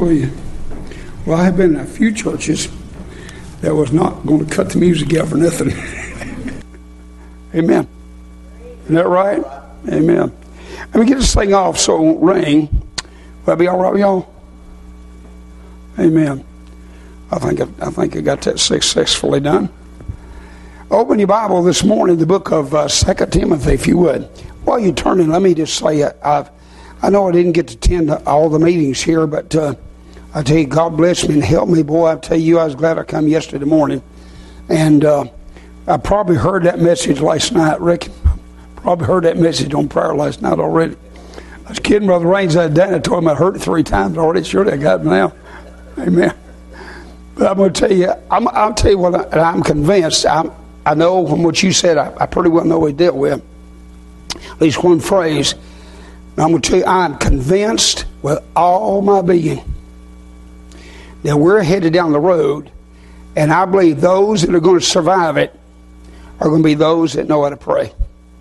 Hallelujah. Well, I have been in a few churches that was not going to cut the music out for nothing. Amen. Isn't that right? Amen. Let me get this thing off so it won't ring. Will that be all right with y'all? Amen. I think I got that successfully done. Open your Bible this morning, the book of 2 Timothy, if you would. While you're turning, let me just say, I know I didn't get to attend all the meetings here, but I tell you, God bless me and help me. Boy, I tell you, I was glad I come yesterday morning. And I probably heard that message last night, Rick. Probably heard that message on prayer last night already. I was kidding Brother Raines that day. I told him I heard it 3 times already. Surely I got it now. Amen. But I'm going to tell you, I'll tell you what, I'm convinced. I know from what you said, I pretty well know what he dealt with. At least one phrase. I'm going to tell you, I'm convinced with all my being that we're headed down the road, and I believe those that are going to survive it are going to be those that know how to pray.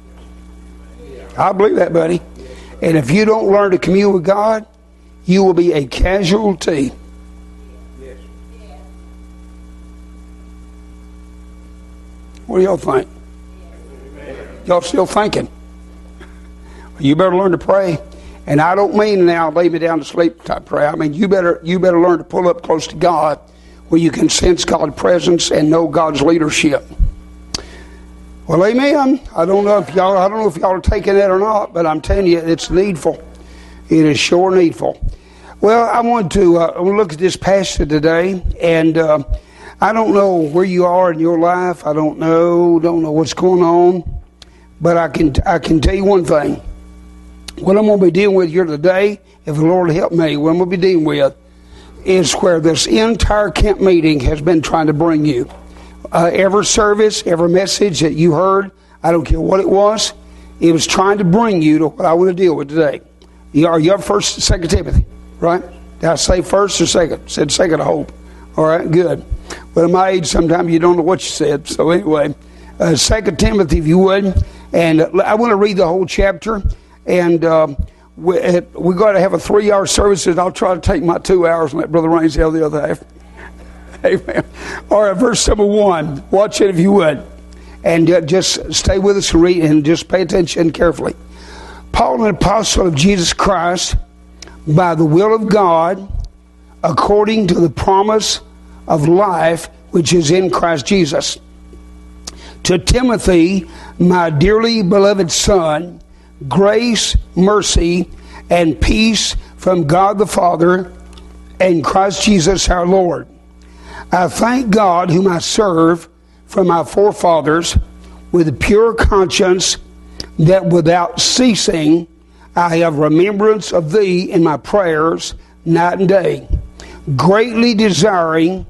I believe that, buddy. And if you don't learn to commune with God, you will be a casualty. What do y'all think? Y'all still thinking? You better learn to pray. And I don't mean now lay me down to sleep type prayer. I mean you better learn to pull up close to God where you can sense God's presence and know God's leadership. Well, amen. I don't know if y'all are taking that or not, but I'm telling you, it's needful. It is sure needful. Well, I want to look at this passage today, and I don't know where you are in your life. I don't know what's going on, but I can tell you one thing. What I'm going to be dealing with here today, if the Lord help me, what I'm going to be dealing with is where this entire camp meeting has been trying to bring you. Every service, every message that you heard, I don't care what it was trying to bring you to what I want to deal with today. Are you up first, 2 Timothy, right? Did I say first or second? Said second, I hope. All right, good. But at my age, sometimes you don't know what you said. So anyway, 2 Timothy, if you would. And I want to read the whole chapter. And we're going to have a 3-hour service, and I'll try to take my 2 hours and let Brother Raines have the other half. Amen. All right, verse number 1. Watch it if you would. And just stay with us and read, and just pay attention carefully. Paul, an apostle of Jesus Christ, by the will of God, according to the promise of life which is in Christ Jesus. To Timothy, my dearly beloved son, grace, mercy, and peace from God the Father and Christ Jesus our Lord. I thank God whom I serve from my forefathers with a pure conscience, that without ceasing I have remembrance of thee in my prayers night and day, greatly desiring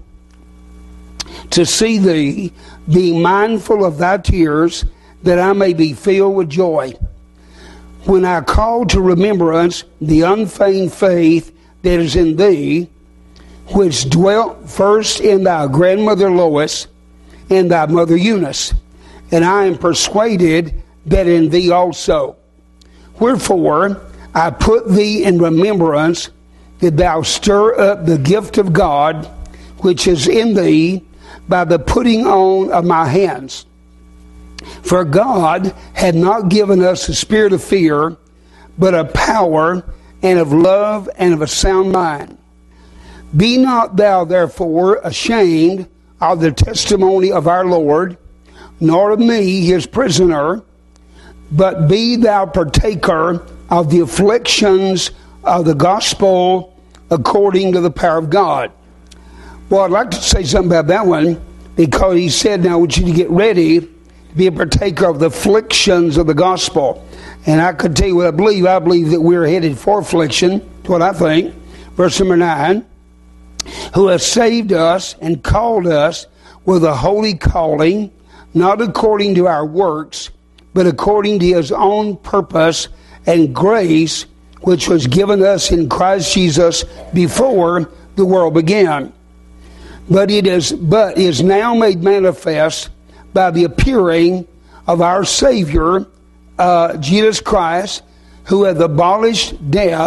to see thee, being mindful of thy tears, that I may be filled with joy. When I call to remembrance the unfeigned faith that is in thee, which dwelt first in thy grandmother Lois and thy mother Eunice, and I am persuaded that in thee also. Wherefore I put thee in remembrance, that thou stir up the gift of God which is in thee by the putting on of my hands. For God had not given us a spirit of fear, but of power and of love and of a sound mind. Be not thou therefore ashamed of the testimony of our Lord, nor of me his prisoner, but be thou partaker of the afflictions of the gospel according to the power of God. Well, I'd like to say something about that one, because he said, now I want you to get ready to be a partaker of the afflictions of the gospel. And I could tell you what I believe. I believe that we're headed for affliction. That's what I think. Verse number 9. Who has saved us and called us with a holy calling, not according to our works, but according to his own purpose and grace, which was given us in Christ Jesus before the world began. But is now made manifest by the appearing of our Savior, Jesus Christ, who hath abolished death,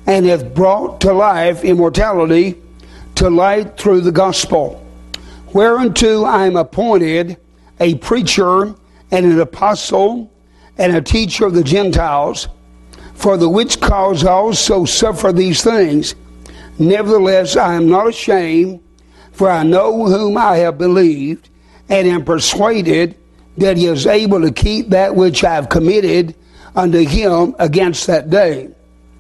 and hath brought to life immortality to light through the gospel, whereunto I am appointed a preacher and an apostle and a teacher of the Gentiles, for the which cause I also suffer these things. Nevertheless, I am not ashamed, for I know whom I have believed, and am persuaded that he is able to keep that which I have committed unto him against that day.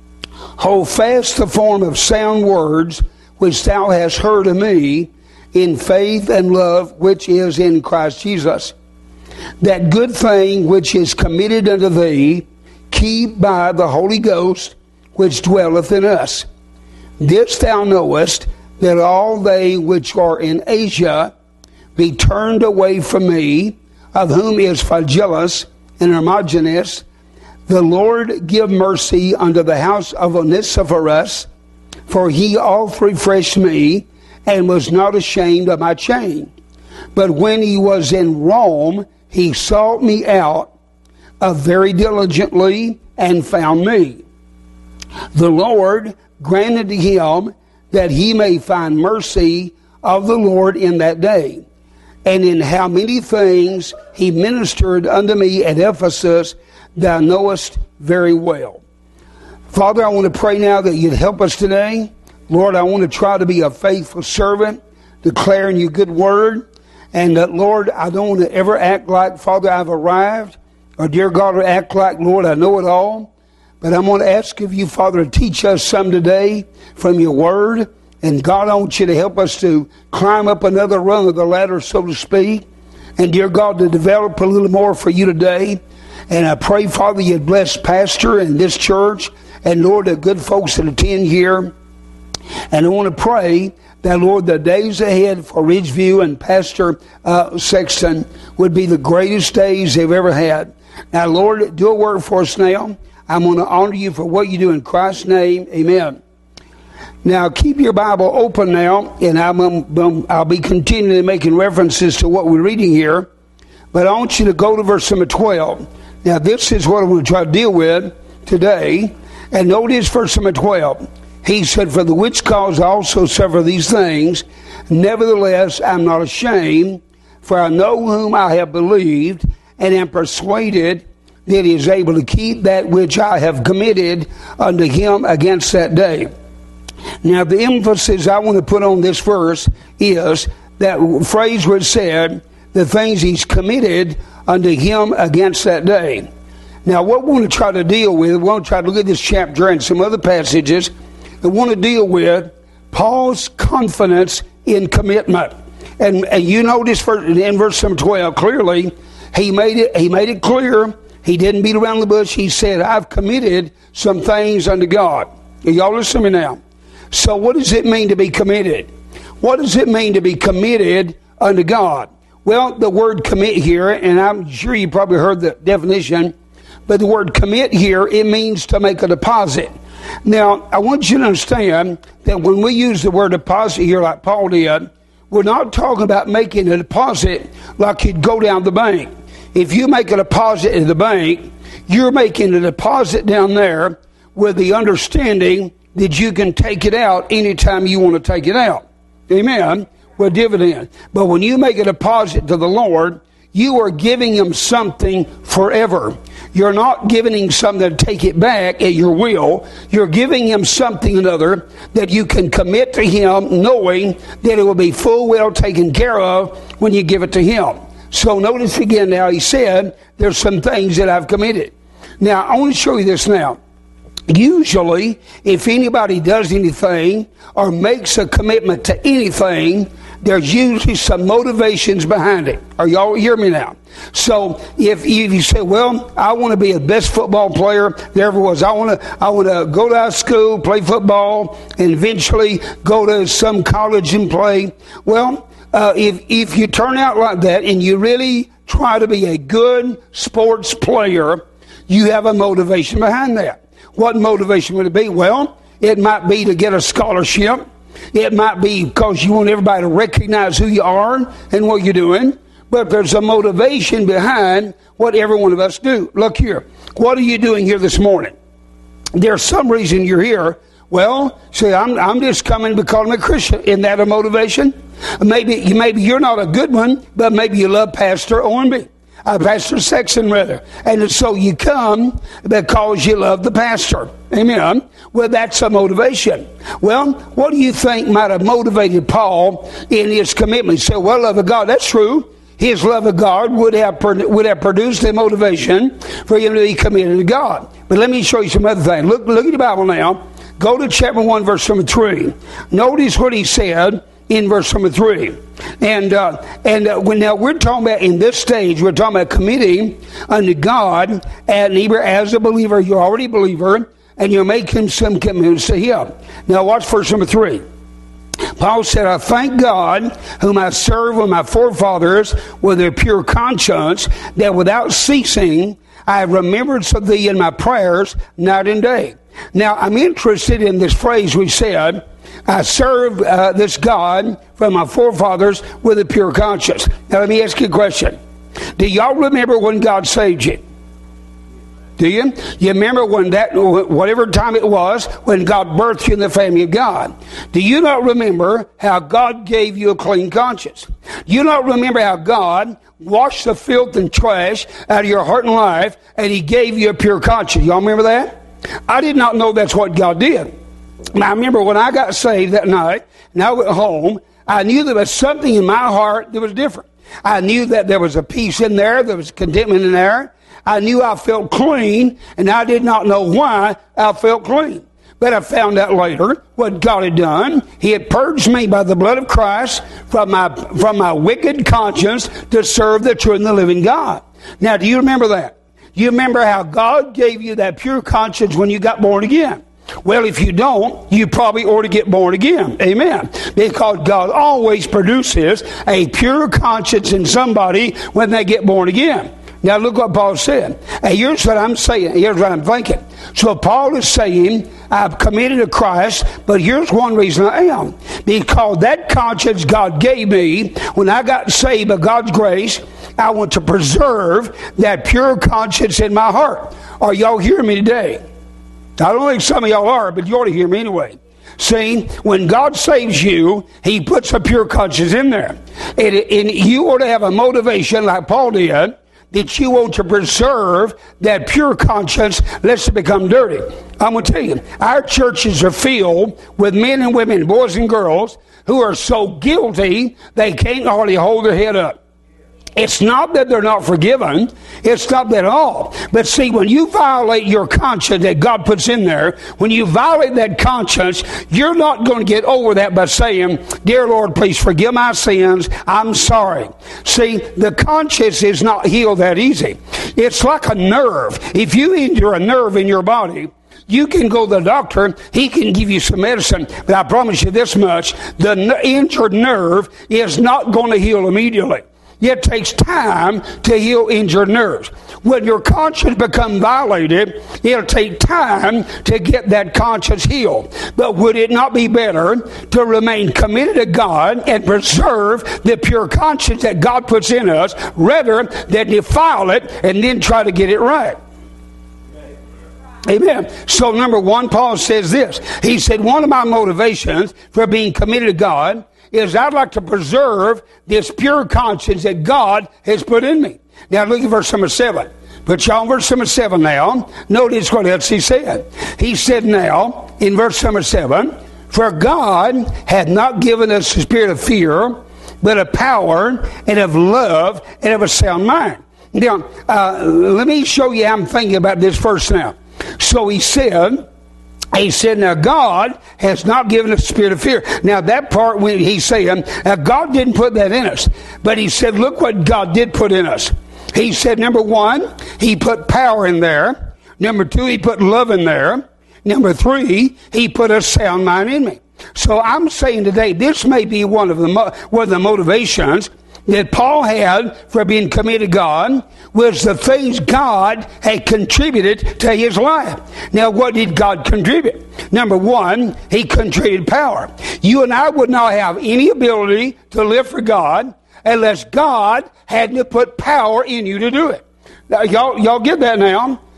Hold fast the form of sound words which thou hast heard of me, in faith and love which is in Christ Jesus. That good thing which is committed unto thee, keep by the Holy Ghost which dwelleth in us. This thou knowest, that all they which are in Asia be turned away from me, of whom is Phygellus and Hermogenes. The Lord give mercy unto the house of Onesiphorus, for he oft refreshed me, and was not ashamed of my chain. But when he was in Rome, he sought me out very diligently, and found me. The Lord granted to him that he may find mercy of the Lord in that day. And in how many things he ministered unto me at Ephesus, thou knowest very well. Father, I want to pray now that you'd help us today. Lord, I want to try to be a faithful servant, declaring your good word. And Lord, I don't want to ever act like, Father, I've arrived, or dear God, or act like, Lord, I know it all. But I'm going to ask of you, Father, to teach us some today from your word. And God, I want you to help us to climb up another rung of the ladder, so to speak. And dear God, to develop a little more for you today. And I pray, Father, you'd bless Pastor and this church. And Lord, the good folks that attend here. And I want to pray that, Lord, the days ahead for Ridgeview and Pastor Sexton would be the greatest days they've ever had. Now, Lord, do a work for us now. I'm going to honor you for what you do in Christ's name. Amen. Now, keep your Bible open now, and I'll be continually making references to what we're reading here. But I want you to go to verse number 12. Now, this is what I want to try to deal with today. And notice verse number 12. He said, for the which cause I also suffer these things. Nevertheless, I'm not ashamed, for I know whom I have believed, and am persuaded that he is able to keep that which I have committed unto him against that day. Now, the emphasis I want to put on this verse is that phrase where it said, the things he's committed unto him against that day. Now, what we want to try to deal with, we want to try to look at this chapter and some other passages. We want to deal with Paul's confidence in commitment. And you notice in verse number 12, clearly, he made it clear. He didn't beat around the bush. He said, I've committed some things unto God. Y'all listen to me now. So what does it mean to be committed? What does it mean to be committed unto God? Well, the word commit here, and I'm sure you probably heard the definition, but the word commit here, it means to make a deposit. Now, I want you to understand that when we use the word deposit here like Paul did, we're not talking about making a deposit like you'd go down the bank. If you make a deposit in the bank, you're making a deposit down there with the understanding that you can take it out anytime you want to take it out. Amen. With dividend. But when you make a deposit to the Lord, you are giving him something forever. You're not giving him something to take it back at your will. You're giving him something another that you can commit to him, knowing that it will be full well taken care of when you give it to him. So notice again now, he said, there's some things that I've committed. Now, I want to show you this now. Usually, if anybody does anything or makes a commitment to anything, there's usually some motivations behind it. Are y'all hear me now? So if you say, well, I want to be the best football player there ever was. I want to go to high school, play football, and eventually go to some college and play. Well, if you turn out like that and you really try to be a good sports player, you have a motivation behind that. What motivation would it be? Well, it might be to get a scholarship. It might be because you want everybody to recognize who you are and what you're doing. But there's a motivation behind what every one of us do. Look here. What are you doing here this morning? There's some reason you're here. Well, see, I'm just coming because I'm a Christian. Isn't that a motivation? Maybe you're not a good one, but maybe you love Pastor Ornby. Pastor Sexton, rather. And so you come because you love the pastor. Amen. Well, that's a motivation. Well, what do you think might have motivated Paul in his commitment? He said, well, love of God. That's true. His love of God would have produced a motivation for him to be committed to God. But let me show you some other things. Look at the Bible now. Go to chapter 1, verse number 3. Notice what he said in verse number 3. And when now we're talking about, in this stage, we're talking about committing unto God, and either as a believer, you're already a believer, and you're making some commitments to Him. Now watch verse number 3. Paul said, I thank God, whom I serve with my forefathers with a pure conscience, that without ceasing I have remembrance of thee in my prayers night and day. Now, I'm interested in this phrase we said, I serve this God from my forefathers with a pure conscience. Now, let me ask you a question. Do y'all remember when God saved you? Do you? You remember when whatever time it was, when God birthed you in the family of God? Do you not remember how God gave you a clean conscience? Do you not remember how God washed the filth and trash out of your heart and life, and He gave you a pure conscience? Y'all remember that? I did not know that's what God did. Now, I remember when I got saved that night, and I went home, I knew there was something in my heart that was different. I knew that there was a peace in there was contentment in there. I knew I felt clean, and I did not know why I felt clean. But I found out later what God had done. He had purged me by the blood of Christ from my wicked conscience to serve the true and the living God. Now, do you remember that? You remember how God gave you that pure conscience when you got born again? Well, if you don't, you probably ought to get born again. Amen. Because God always produces a pure conscience in somebody when they get born again. Now look what Paul said. And here's what I'm saying. Here's what I'm thinking. So Paul is saying, I've committed to Christ, but here's one reason I am. Because that conscience God gave me when I got saved by God's grace, I want to preserve that pure conscience in my heart. Are y'all hearing me today? I don't think some of y'all are, but you ought to hear me anyway. See, when God saves you, He puts a pure conscience in there. And you ought to have a motivation like Paul did, that you want to preserve that pure conscience lest it become dirty. I'm going to tell you, our churches are filled with men and women, boys and girls, who are so guilty they can't hardly hold their head up. It's not that they're not forgiven. It's not that at all. But see, when you violate your conscience that God puts in there, when you violate that conscience, you're not going to get over that by saying, Dear Lord, please forgive my sins. I'm sorry. See, the conscience is not healed that easy. It's like a nerve. If you injure a nerve in your body, you can go to the doctor, he can give you some medicine, but I promise you this much, the injured nerve is not going to heal immediately. It takes time to heal injured nerves. When your conscience becomes violated, it'll take time to get that conscience healed. But would it not be better to remain committed to God and preserve the pure conscience that God puts in us rather than defile it and then try to get it right? Amen. So number one, Paul says this. He said, one of my motivations for being committed to God is I'd like to preserve this pure conscience that God has put in me. Now look at verse number 7. Put y'all on verse number 7 now. Notice what else he said. He said now, in verse number 7, for God hath not given us the spirit of fear, but of power and of love and of a sound mind. Now, let me show you how I'm thinking about this verse now. So he said, now God has not given us a spirit of fear. Now that part when he's saying, God didn't put that in us. But he said, look what God did put in us. He said, number one, He put power in there. Number two, He put love in there. Number three, He put a sound mind in me. So I'm saying today, this may be one of the motivations that Paul had for being committed to God was the things God had contributed to his life. Now, what did God contribute? Number one, He contributed power. You and I would not have any ability to live for God unless God had to put power in you to do it. Now, y'all get that now?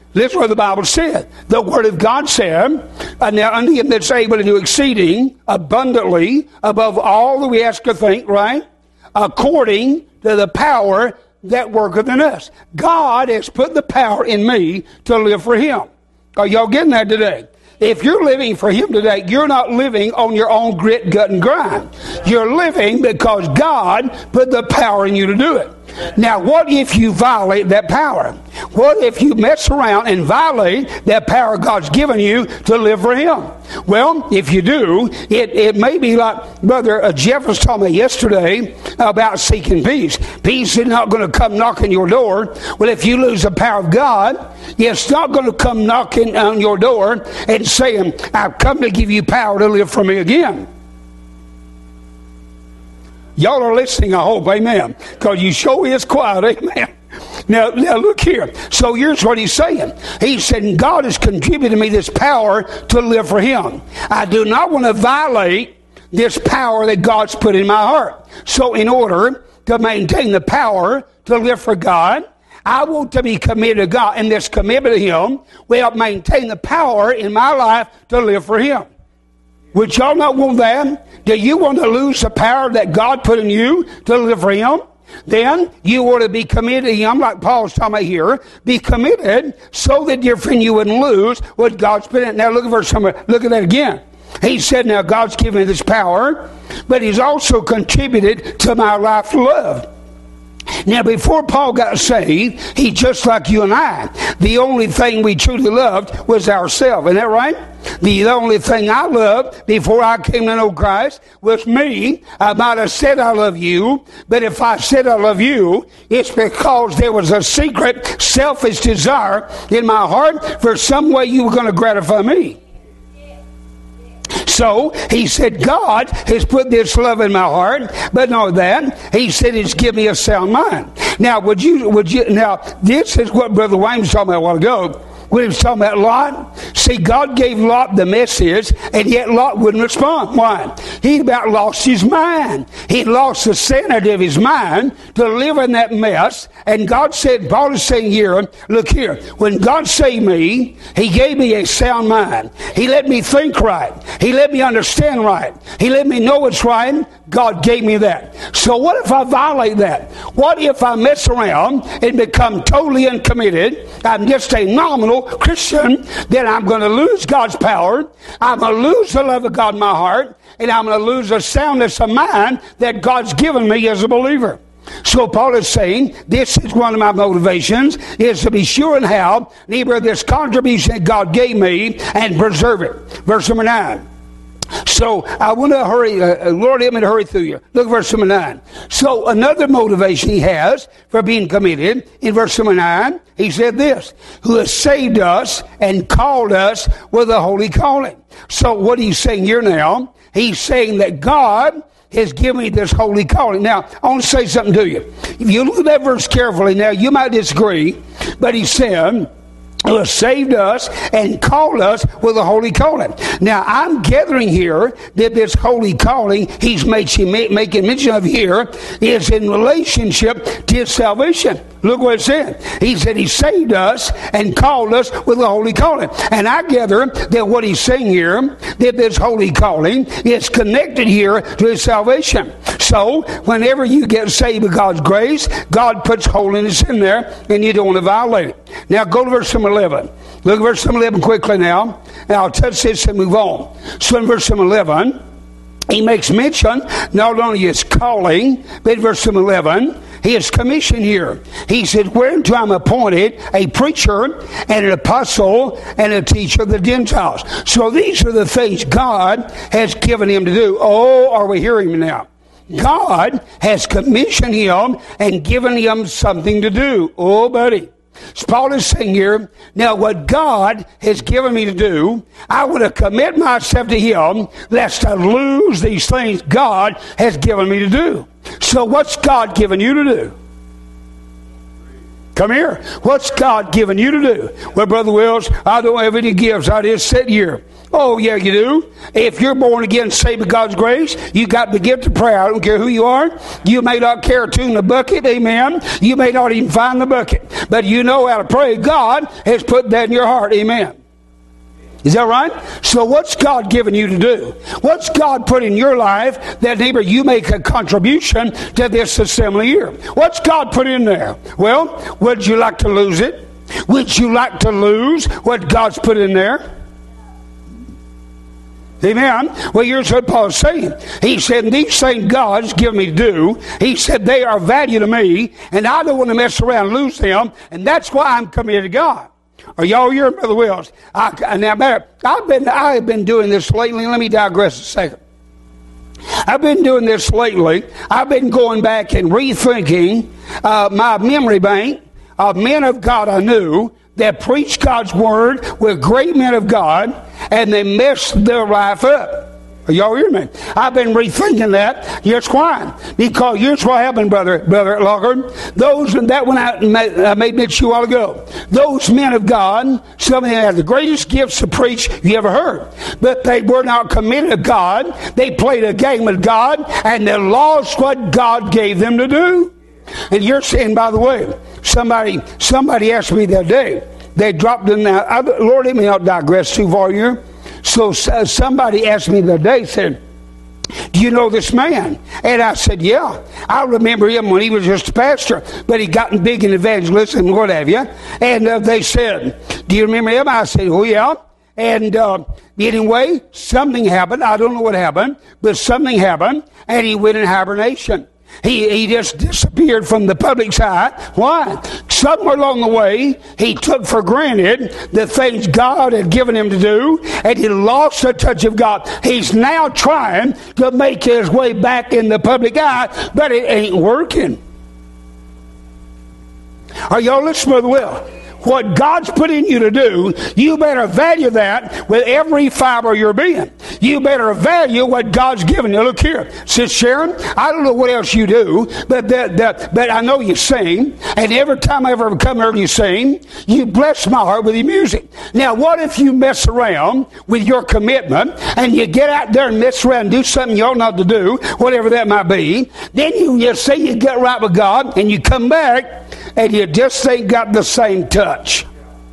This is what the Bible said. The Word of God said, now unto him that's able to do exceeding abundantly above all that we ask or think, right? According to the power that worketh in us. God has put the power in me to live for him. Are y'all getting that today? If you're living for him today, you're not living on your own grit, gut, and grind. You're living because God put the power in you to do it. Now, what if you violate that power? What if you mess around and violate that power God's given you to live for him? Well, if you do, it may be like Brother Jeff was talking about yesterday about seeking peace. Peace is not going to come knocking your door. Well, if you lose the power of God, it's not going to come knocking on your door and saying, I've come to give you power to live for me again. Y'all are listening, I hope, amen. Because you sure is quiet, amen. Now look here. So here's what he's saying. He said, God has contributed me this power to live for him. I do not want to violate this power that God's put in my heart. So in order to maintain the power to live for God, I want to be committed to God. And this commitment to him will maintain the power in my life to live for him. Would y'all not want that? Do you want to lose the power that God put in you to live for him? Then you want to be committed to him, like Paul's talking about here. Be committed so that, dear friend, you wouldn't lose what God's put in. Now look at verse 7. Look at that again. He said, now God's given me this power, but he's also contributed to my life love. Now, before Paul got saved, he just like you and I. The only thing we truly loved was ourselves. Isn't that right? The only thing I loved before I came to know Christ was me. I might have said I love you, but if I said I love you, it's because there was a secret, selfish desire in my heart for some way you were going to gratify me. So he said, God has put this love in my heart, but not that. He said he's given me a sound mind. Now, would you, now, this is what Brother Wayne was talking about a while ago. When he was talking about Lot, see, God gave Lot the message, and yet Lot wouldn't respond. Why? He about lost his mind. He lost the sanity of his mind to live in that mess. And God said, Paul is saying here, look here, when God saved me, he gave me a sound mind. He let me think right. He let me understand right. He let me know what's right. God gave me that. So what if I violate that? What if I mess around and become totally uncommitted? I'm just a nominal Christian. Then I'm going to lose God's power. I'm going to lose the love of God in my heart. And I'm going to lose the soundness of mind that God's given me as a believer. So Paul is saying, this is one of my motivations, is to be sure and have neither this contribution that God gave me and preserve it. Verse number 9. So I want to hurry, Lord, help me to hurry through you. Look at verse number 9. So another motivation he has for being committed, in verse number 9, he said this, who has saved us and called us with a holy calling. So what he's saying here now, he's saying that God has given me this holy calling. Now, I want to say something to you. If you look at that verse carefully, now you might disagree, but he said, who has saved us and called us with a holy calling. Now, I'm gathering here that this holy calling he's making mention of here is in relationship to his salvation. Look what it said. He said he saved us and called us with a holy calling. And I gather that what he's saying here, that this holy calling is connected here to his salvation. So, whenever you get saved by God's grace, God puts holiness in there, and you don't want to violate it. Now, go to verse number 11. Look at verse number 11 quickly now. And I'll touch this and move on. So, in verse number 11, he makes mention not only his calling, but in verse number 11, his commission here. He said, whereunto I'm appointed a preacher and an apostle and a teacher of the Gentiles. So these are the things God has given him to do. Oh, are we hearing me now? God has commissioned him and given him something to do. Oh, buddy. So Paul is saying here, now what God has given me to do, I want to commit myself to him lest I lose these things God has given me to do. So what's God given you to do? Come here. What's God given you to do? Well, Brother Wills, I don't have any gifts. I just sit here. Oh, yeah, you do. If you're born again, saved by God's grace, you got the gift of prayer. I don't care who you are. You may not care to tune the bucket. Amen. You may not even find the bucket. But you know how to pray. God has put that in your heart. Amen. Is that right? So what's God given you to do? What's God put in your life that, neighbor, you make a contribution to this assembly here? What's God put in there? Well, would you like to lose it? Would you like to lose what God's put in there? Amen. Well, here's what Paul's saying. He said, these things God's given me to do, he said, they are value to me, and I don't want to mess around and lose them, and that's why I'm committed to God. Are y'all here, Brother Wills? I've been doing this lately. Let me digress a second. I've been doing this lately. I've been going back and rethinking my memory bank of men of God I knew that preached God's word with great men of God, and they messed their life up. Are y'all hear me? I've been rethinking that. Here's why. Because here's what happened, Brother Lockhart. Those that when I made mention a while ago, those men of God, some of them had the greatest gifts to preach you ever heard. But they were not committed to God. They played a game with God, and they lost what God gave them to do. And you're saying, by the way, somebody asked me the other day, they dropped in there. Lord, let me not digress too far here. So somebody asked me the other day, said, do you know this man? And I said, yeah. I remember him when he was just a pastor, but he gotten big in evangelism and what have you. And they said, do you remember him? I said, oh, yeah. And anyway, something happened. I don't know what happened, but something happened, and he went in hibernation. He just disappeared from the public eye. Why? Somewhere along the way, he took for granted the things God had given him to do, and he lost the touch of God. He's now trying to make his way back in the public eye, but it ain't working. Are y'all listening well? What God's put in you to do, you better value that with every fiber of your being. You better value what God's given you. Look here, Sis Sharon, I don't know what else you do, but I know you sing, and every time I ever come here and you sing, you bless my heart with your music. Now, what if you mess around with your commitment, and you get out there and mess around and do something you ought not to do, whatever that might be, then you say you get right with God, and you come back, and you just ain't got the same touch.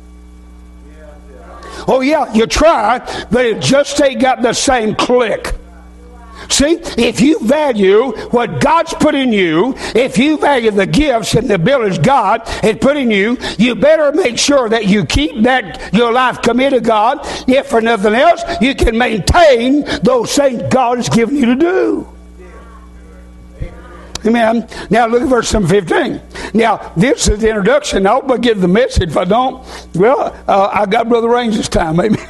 Oh yeah, you try, but it just ain't got the same click. See, if you value what God's put in you, if you value the gifts and the abilities God has put in you, you better make sure that you keep that your life committed to God. If for nothing else, you can maintain those things God has given you to do. Amen. Now look at verse 15. Now this is the introduction. I hope I get the message. If I don't, well, I got Brother Raines this time. Amen.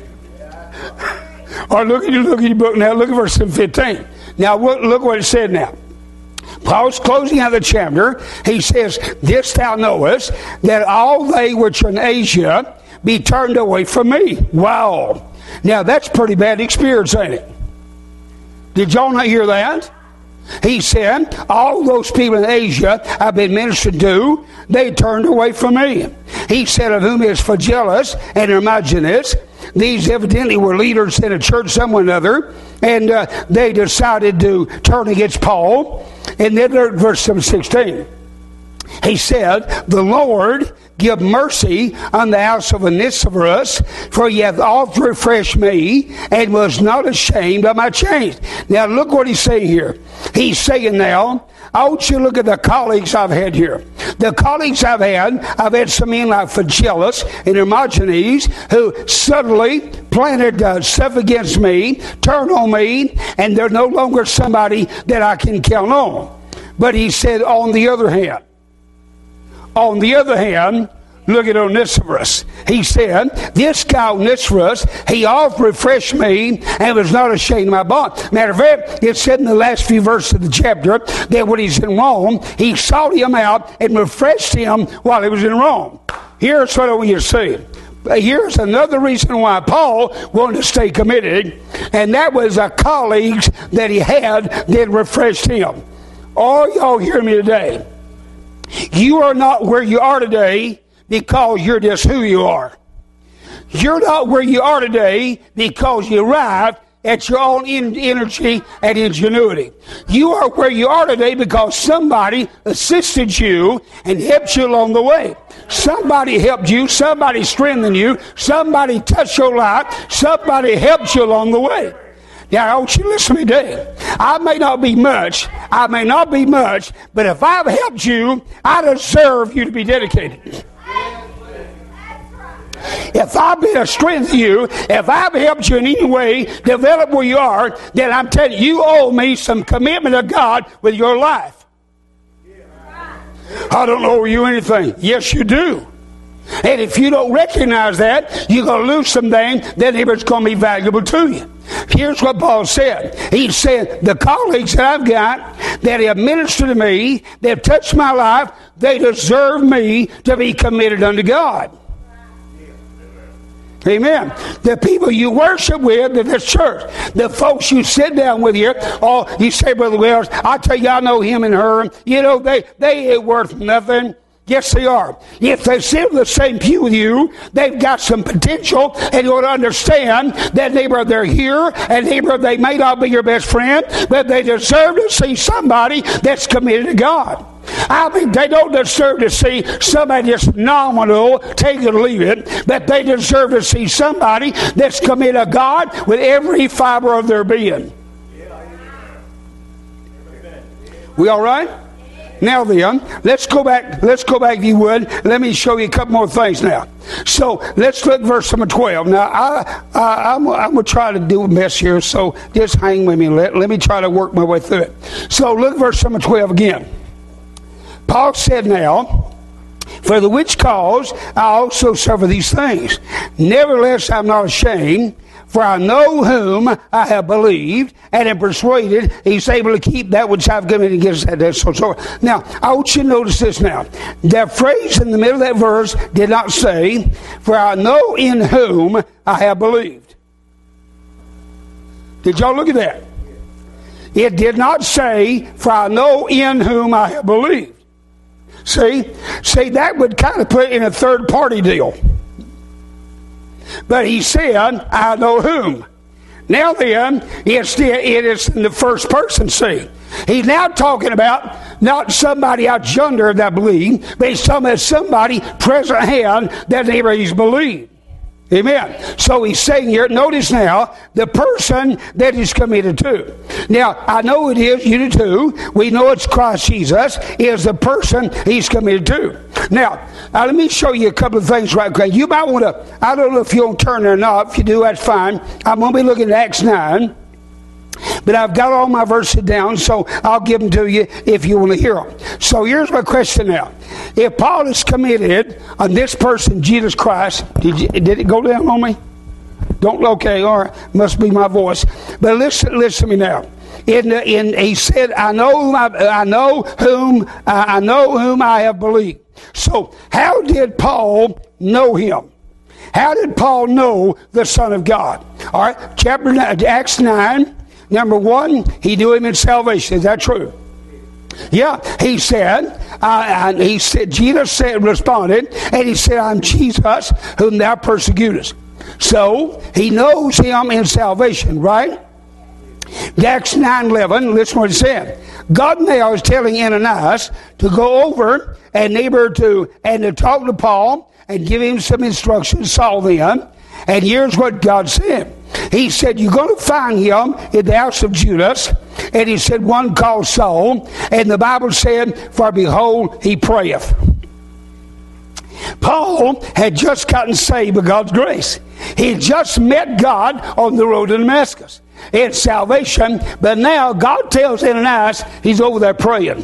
Or look at your book now. Look at verse 15. Now look what it said now. Paul's closing out the chapter. He says, this thou knowest, that all they which are in Asia be turned away from me. Wow. Now that's pretty bad experience, ain't it? Did y'all not hear that? He said, all those people in Asia I've been ministered to, they turned away from me. He said, of whom is Phygellus and Hermogenes. These evidently were leaders in a church somewhere or another, and they decided to turn against Paul. And then verse 16. He said, the Lord give mercy on the house of Onesiphorus, for he hath oft refreshed me, and was not ashamed of my chains. Now look what he's saying here. He's saying now, I want you to look at the colleagues I've had here. The colleagues I've had some men like Phygellus and Hermogenes, who suddenly planted stuff against me, turned on me, and they're no longer somebody that I can count on. But he said, on the other hand, look at Onesiphorus. He said, this guy Onesiphorus, he oft refreshed me and was not ashamed of my bond. Matter of fact, it said in the last few verses of the chapter that when he's in Rome, he sought him out and refreshed him while he was in Rome. Here's what I want you to see. Here's another reason why Paul wanted to stay committed, and that was the colleagues that he had that refreshed him. All y'all hear me today? You are not where you are today because you're just who you are. You're not where you are today because you arrived at your own energy and ingenuity. You are where you are today because somebody assisted you and helped you along the way. Somebody helped you, somebody strengthened you, somebody touched your life, somebody helped you along the way. Now, I want you to listen to me today. I may not be much, but if I've helped you, I deserve you to be dedicated. If I've been a strength to you, if I've helped you in any way develop where you are, then I'm telling you, you owe me some commitment of God with your life. I don't owe you anything. Yes, you do. And if you don't recognize that, you're going to lose something that it's going to be valuable to you. Here's what Paul said. He said, the colleagues that I've got that have ministered to me, that have touched my life, they deserve me to be committed unto God. Amen. The people you worship with in this church, the folks you sit down with here, or you say, Brother Wells, I tell you, I know him and her. You know, they ain't worth nothing. Yes, they are. If they sit in the same pew with you, they've got some potential, and you ought to understand that neighbor, they're here, and neighbor, they may not be your best friend, but they deserve to see somebody that's committed to God. I mean, they don't deserve to see somebody that's nominal, take it or leave it, but they deserve to see somebody that's committed to God with every fiber of their being. We all right? Now then, let's go back if you would. Let me show you a couple more things now. So let's look at verse number 12. Now I'm going to try to do a mess here, so just hang with me. Let me try to work my way through it. So look at verse number 12 again. Paul said, now, for the which cause I also suffer these things. Nevertheless, I'm not ashamed, for I know whom I have believed, and am persuaded he's able to keep that which I've given against that. So. Now, I want you to notice this now. That phrase in the middle of that verse did not say, for I know in whom I have believed. Did y'all look at that? It did not say, for I know in whom I have believed. See, that would kind of put in a third party deal. But he said, I know whom. Now then, it is in the first person, see. He's now talking about not somebody out yonder that believed, but he's talking about somebody present at hand that he's believed. Amen. So he's saying here, notice now, the person that he's committed to. Now, I know it is, you do too. We know it's Christ Jesus is the person he's committed to. Now, let me show you a couple of things right quick. You might want to, I don't know if you'll turn there or not. If you do, that's fine. I'm going to be looking at Acts 9. But I've got all my verses down, so I'll give them to you if you want to hear them. So here's my question now. If Paul is committed on this person, Jesus Christ, did it go down on me? Okay, all right, must be my voice. But listen to me now. He said, I know whom I have believed. So how did Paul know him? How did Paul know the Son of God? All right, Acts 9. Number 1, he knew him in salvation. Is that true? Yeah, he said, Jesus responded, and he said, I'm Jesus whom thou persecutest. So, he knows him in salvation, right? Acts 9:11, listen what it said. God now is telling Ananias to go over and to talk to Paul and give him some instructions, Saul then. And here's what God said. He said, you're going to find him in the house of Judas. And he said, one called Saul. And the Bible said, for behold, he prayeth. Paul had just gotten saved by God's grace. He had just met God on the road to Damascus. He had salvation. But now God tells Ananias he's over there praying.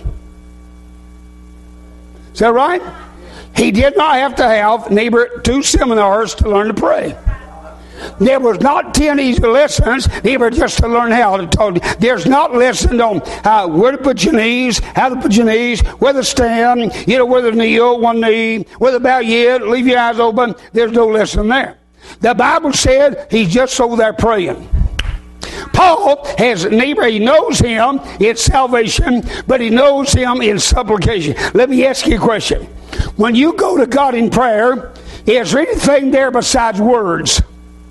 Is that right? He did not have to have 2 seminars to learn to pray. There was not 10 easy lessons. They were just to learn how to talk. There's not lessons on where to put your knees, how to put your knees, where to stand, where to kneel, one knee, where to bow your head, leave your eyes open. There's no lesson there. The Bible said he's just over there praying. Paul has a neighbor. He knows him in salvation, but he knows him in supplication. Let me ask you a question. When you go to God in prayer, is there anything there besides words?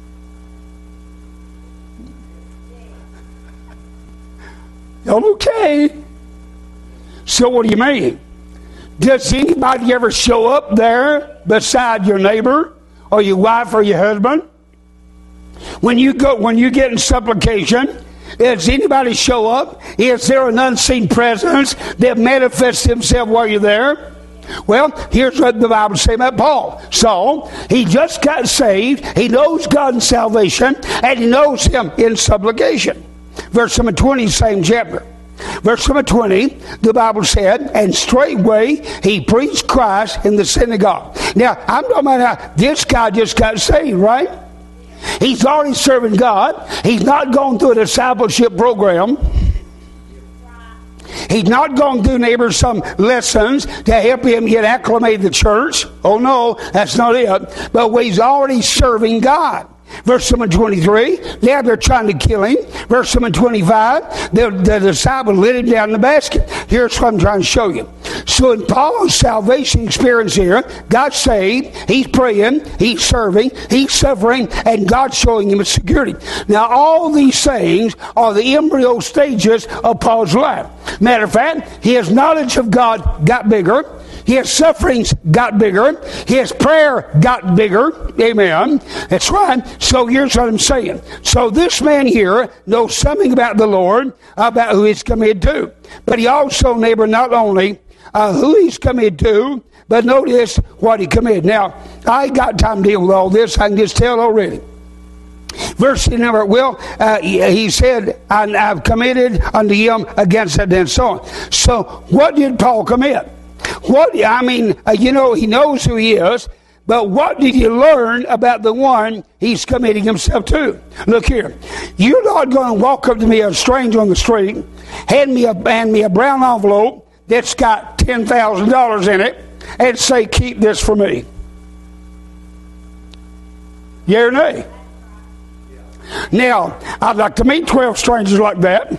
Okay. So what do you mean? Does anybody ever show up there beside your neighbor or your wife or your husband? When you get in supplication, does anybody show up? Is there an unseen presence that manifests himself while you're there? Well, here's what the Bible says about Paul. So, he just got saved, he knows God in salvation, and he knows him in supplication. Verse number 20, same chapter. Verse number 20, the Bible said, and straightway he preached Christ in the synagogue. Now, I'm talking about how this guy just got saved, right? He's already serving God. He's not going through a discipleship program. He's not going through neighbors some lessons to help him get acclimated to the church. Oh no, that's not it. But he's already serving God. Verse number 23, now they're trying to kill him. Verse number 25, the disciple let him down in the basket. Here's what I'm trying to show you. So in Paul's salvation experience here, God's saved, he's praying, he's serving, he's suffering, and God's showing him his security. Now all these things are the embryo stages of Paul's life. Matter of fact, his knowledge of God got bigger. His sufferings got bigger. His prayer got bigger. Amen. That's right. So here's what I'm saying. So this man here knows something about the Lord, about who he's committed to. But he also, neighbor, not only who he's committed to, but notice what he committed. Now, I ain't got time to deal with all this. I can just tell already. Verse number, he said, I've committed unto him against it, and so on. So what did Paul commit? He knows who he is, but what did he learn about the one he's committing himself to? Look here. You're not going to walk up to me, a stranger on the street, hand me a brown envelope that's got $10,000 in it, and say, keep this for me. Yeah or nay? Now, I'd like to meet 12 strangers like that.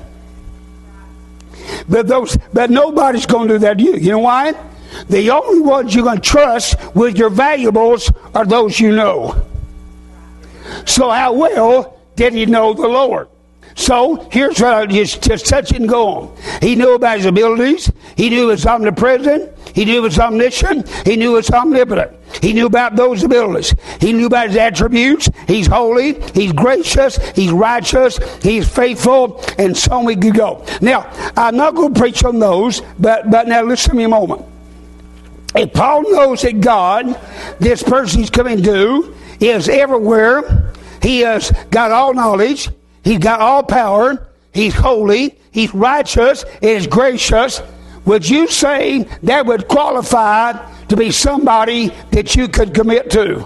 But nobody's going to do that to you. You know why? The only ones you're going to trust with your valuables are those you know. So how well did he know the Lord? So here's what I just touch it and go on. He knew about his abilities. He knew he was omnipresent. He knew he was omniscient. He knew he was omnipotent. He knew about those abilities. He knew about his attributes. He's holy. He's gracious. He's righteous. He's faithful. And so on we could go. Now, I'm not going to preach on those, but now listen to me a moment. If Paul knows that God, this person he's coming to, is everywhere, he has got all knowledge, he's got all power, he's holy, he's righteous, and he's gracious, would you say that would qualify to be somebody that you could commit to?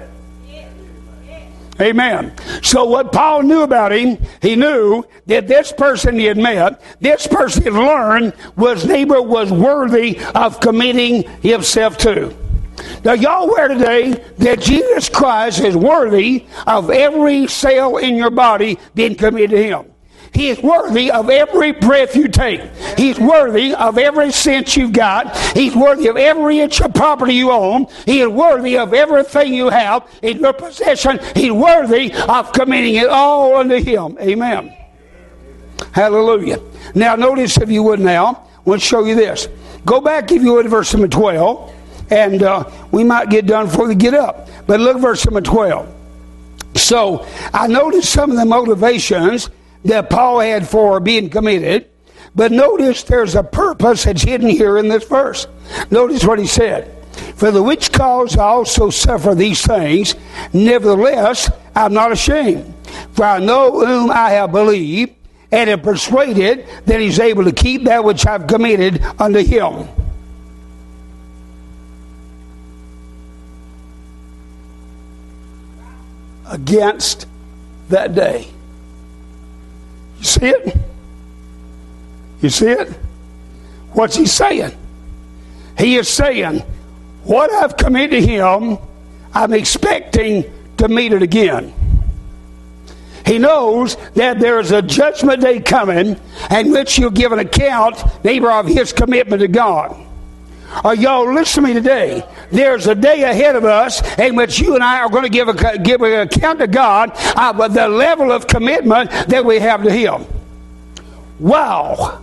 Amen. So what Paul knew about him, he knew that this person he had met, this person he had learned, was worthy of committing himself to. Now y'all aware today that Jesus Christ is worthy of every cell in your body being committed to him. He is worthy of every breath you take. He's worthy of every cent you've got. He's worthy of every inch of property you own. He is worthy of everything you have in your possession. He's worthy of committing it all unto him. Amen. Hallelujah. Now notice, if you would now, I want to show you this. Go back, if you would, to verse number 12. And we might get done before we get up. But look at verse number 12. So I noticed some of the motivations that Paul had for being committed, but notice there's a purpose that's hidden here in this verse. Notice what he said. For the which cause I also suffer these things, nevertheless I'm not ashamed. For I know whom I have believed, and am persuaded that he's able to keep that which I've committed unto him. Against that day. You see it? You see it? What's he saying? He is saying, what I've committed to him, I'm expecting to meet it again. He knows that there is a judgment day coming in which he'll give an account, neighbor, of his commitment to God. Are y'all listening to me today? There's a day ahead of us in which you and I are going to give an account to God of the level of commitment that we have to Him. Wow.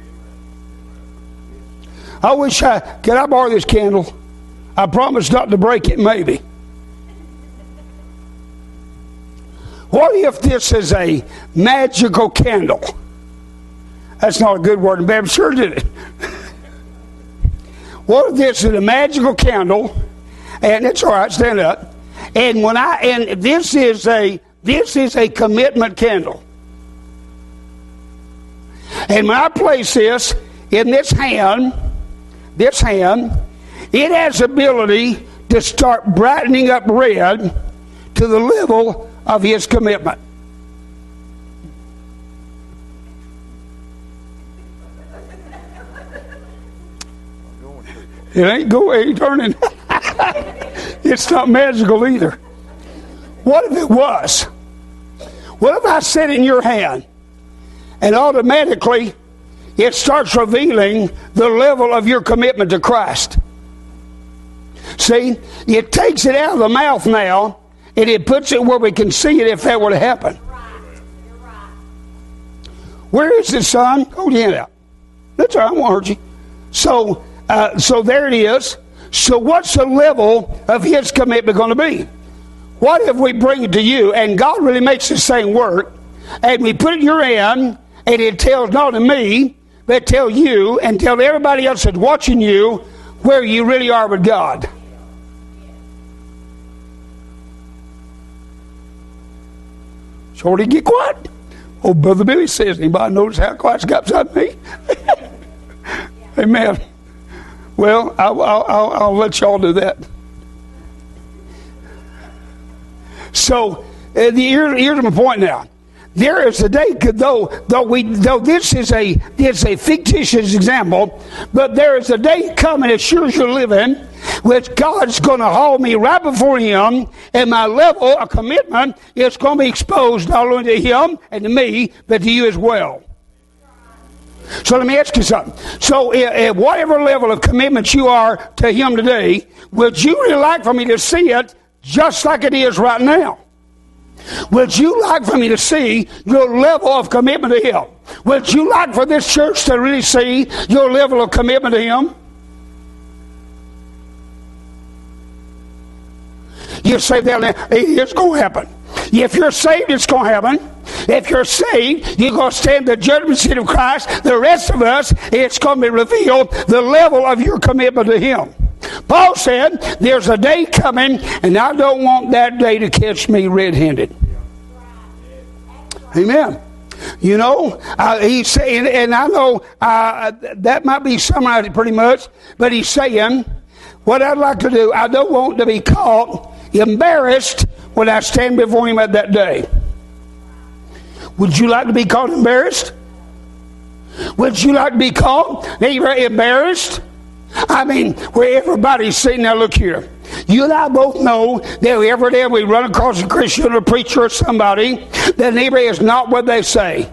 I wish could I borrow this candle? I promise not to break it, maybe. What if this is a magical candle? That's not a good word in Baptist church, is it? What if this is a magical candle? And it's all right, stand up. And this is a commitment candle. And when I place this in this hand, it has the ability to start brightening up red to the level of his commitment. It ain't turning. It's not magical either. What if it was? What if I set it in your hand and automatically it starts revealing the level of your commitment to Christ? See, it takes it out of the mouth now and it puts it where we can see it if that were to happen. You're right. Where is it, son? Hold your hand out. That's all right, I won't hurt you. So there it is. So what's the level of his commitment going to be? What if we bring it to you and God really makes this thing work and we put it in your hand and it tells not only me but tell you and tell everybody else that's watching you where you really are with God? Shorty, get quiet. Oh, Brother Billy says, anybody notice how quiet's got beside me? Amen. Well, I'll let y'all do that. So, here's my point now. There is a day, though this is a fictitious example, but there is a day coming as sure as you're living, which God's going to haul me right before Him, and my level of commitment is going to be exposed not only to Him and to me, but to you as well. So let me ask you something. So at whatever level of commitment you are to Him today, would you really like for me to see it just like it is right now? Would you like for me to see your level of commitment to Him? Would you like for this church to really see your level of commitment to Him? You say that it's going to happen. If you're saved, it's going to happen. If you're saved, you're going to stand the judgment seat of Christ. The rest of us, it's going to be revealed the level of your commitment to Him. Paul said, there's a day coming, and I don't want that day to catch me red-handed. Amen. You know, he's saying, and I know that might be summarized pretty much, but he's saying, what I'd like to do, I don't want to be caught embarrassed when I stand before Him at that day. Would you like to be caught embarrassed? Would you like to be caught embarrassed? I mean, where everybody's sitting there, look here. You and I both know that every day we run across a Christian or a preacher or somebody, that neighbor is not what they say.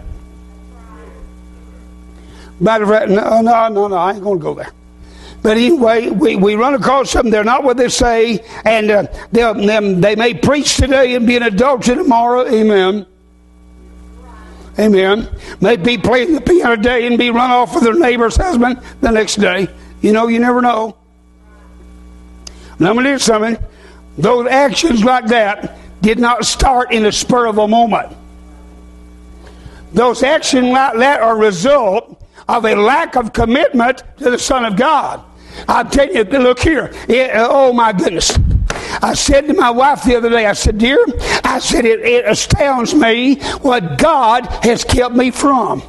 Matter of fact, no, I ain't going to go there. But anyway, we run across them, they're not what they say, and they may preach today and be an adulterer tomorrow. Amen. Amen. May be playing the piano today and be run off with their neighbor's husband the next day. You know, you never know. Now, I'm going to do something. Those actions like that did not start in the spur of a moment. Those actions like that are a result of a lack of commitment to the Son of God. I'm telling you, look here. Oh, my goodness. I said to my wife the other day, I said, dear, I said, it astounds me what God has kept me from.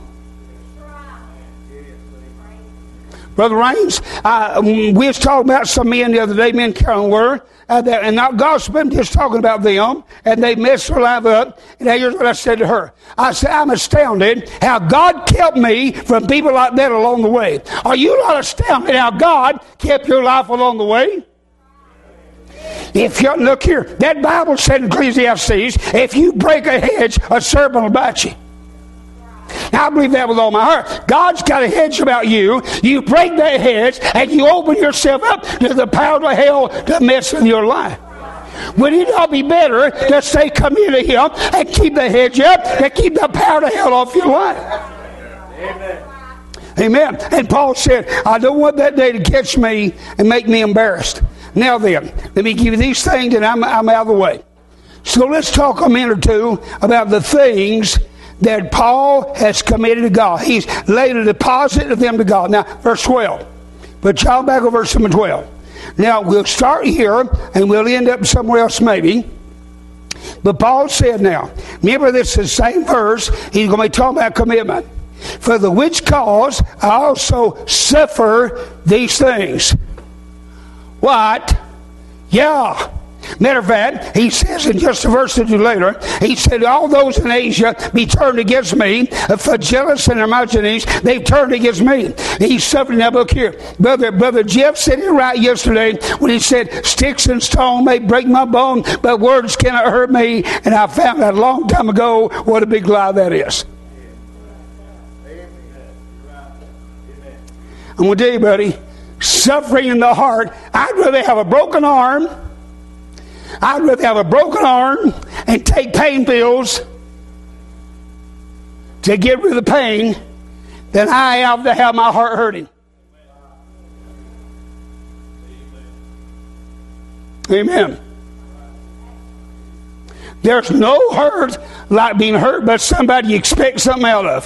Brother Raines, we was talking about some men the other day, me and Carolyn were, and not gossiping, just talking about them, and they messed their life up. And here's what I said to her. I said, I'm astounded how God kept me from people like that along the way. Are you not astounded how God kept your life along the way? If you look here, that Bible said in Ecclesiastes, if you break a hedge, a serpent will bite you. Now, I believe that with all my heart. God's got a hedge about you. You break that hedge and you open yourself up to the power of hell to mess with your life. Would it not be better to stay committed to Him and keep the hedge up and keep the power of hell off your life? Amen. Amen. And Paul said, I don't want that day to catch me and make me embarrassed. Now then, let me give you these things and I'm out of the way. So let's talk a minute or two about the things that Paul has committed to God. He's laid a deposit of them to God. Now, verse 12. Put y'all back on verse number 12. Now, we'll start here and we'll end up somewhere else maybe. But Paul said now, remember this is the same verse. He's going to be talking about commitment. For the which cause I also suffer these things. What? Yeah. Matter of fact, he says in just a verse or two later, he said, all those in Asia be turned against me. Phygellus and Hermogenes, they've turned against me. He's suffering. Now look here. Brother Jeff said it right yesterday when he said, sticks and stone may break my bone, but words cannot hurt me. And I found out a long time ago what a big lie that is. I'm going to tell you, buddy, suffering in the heart, I'd rather have a broken arm. I'd rather have a broken arm and take pain pills to get rid of the pain than I have to have my heart hurting. Amen. There's no hurt like being hurt by somebody you expect something out of.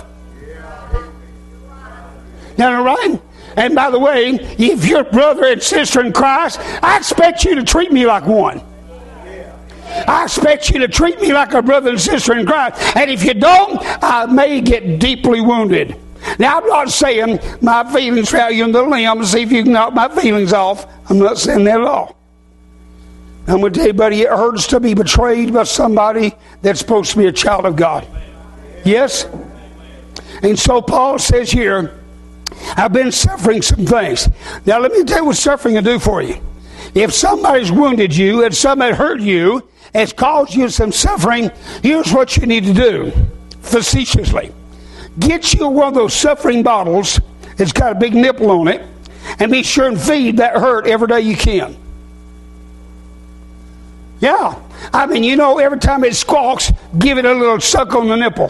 Now, right? And by the way, if you're brother and sister in Christ, I expect you to treat me like one. I expect you to treat me like a brother and sister in Christ. And if you don't, I may get deeply wounded. Now, I'm not saying my feelings are out you in the limb, see if you can knock my feelings off. I'm not saying that at all. I'm going to tell you, buddy, it hurts to be betrayed by somebody that's supposed to be a child of God. Yes? And so Paul says here, I've been suffering some things. Now, let me tell you what suffering will do for you. If somebody's wounded you and somebody hurt you, has caused you some suffering, here's what you need to do facetiously. Get you one of those suffering bottles that's got a big nipple on it, and be sure and feed that hurt every day you can. Yeah. I mean, you know, every time it squawks, give it a little suck on the nipple.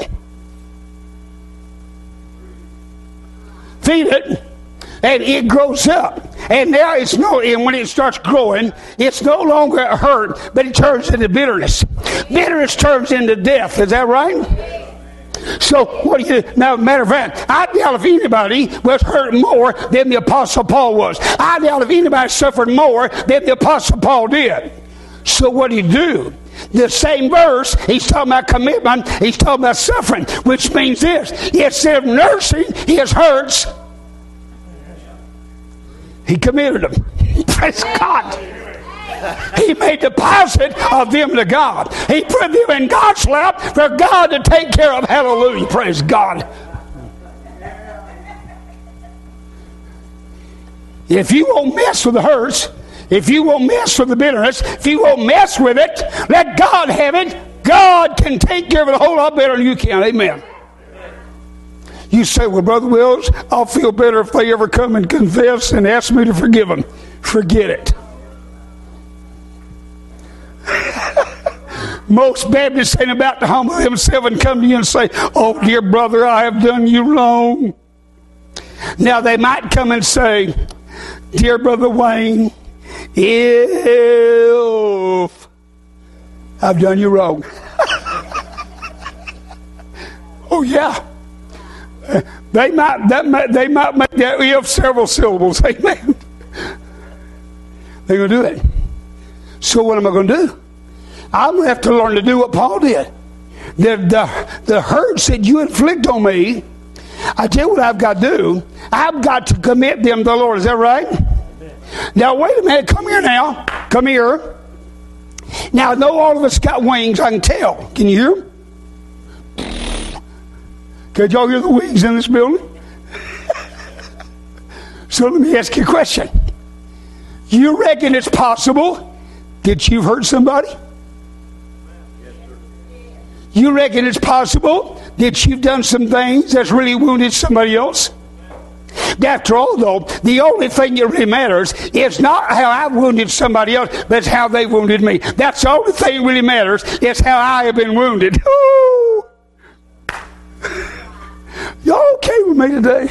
Feed it, and it grows up. And now and when it starts growing, it's no longer a hurt, but it turns into bitterness. Bitterness turns into death. Is that right? So what do you do? Now, matter of fact, I doubt if anybody was hurt more than the Apostle Paul was. I doubt if anybody suffered more than the Apostle Paul did. So what do? The same verse, he's talking about commitment, he's talking about suffering, which means this. Instead of nursing his hurts, he committed them. Praise God. He made deposit of them to God. He put them in God's lap for God to take care of. Hallelujah. Praise God. If you won't mess with the hurts, if you won't mess with the bitterness, if you won't mess with it, let God have it. God can take care of it a whole lot better than you can. Amen. You say, well, Brother Wills, I'll feel better if they ever come and confess and ask me to forgive them. Forget it. Most Baptists ain't about to humble themselves and come to you and say, oh, dear brother, I have done you wrong. Now, they might come and say, dear Brother Wayne, if I've done you wrong. Oh, yeah. They might make that if several syllables. Amen. They're going to do it. So what am I going to do? I'm going to have to learn to do what Paul did. The hurts that you inflict on me, I tell you what I've got to do. I've got to commit them to the Lord. Is that right? Now, wait a minute. Come here now. Come here. Now, I know all of us got wings. I can tell. Can you hear them? Could y'all hear the wings in this building? So let me ask you a question. You reckon it's possible that you've hurt somebody? You reckon it's possible that you've done some things that's really wounded somebody else? After all, though, the only thing that really matters is not how I wounded somebody else, but it's how they wounded me. That's the only thing that really matters is how I have been wounded. Ooh. Y'all okay with me today?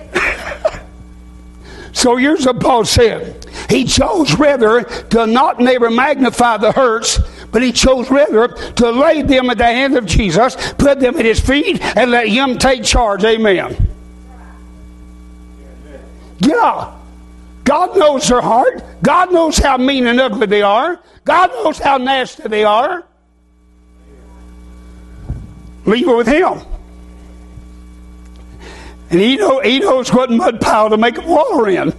So here's what Paul said. He chose rather to not never magnify the hurts, but he chose rather to lay them at the hand of Jesus, put them at his feet, and let him take charge. Amen. Yeah. God knows their heart. God knows how mean and ugly they are. God knows how nasty they are. Leave it with him. And he knows what mud pile to make them waller in.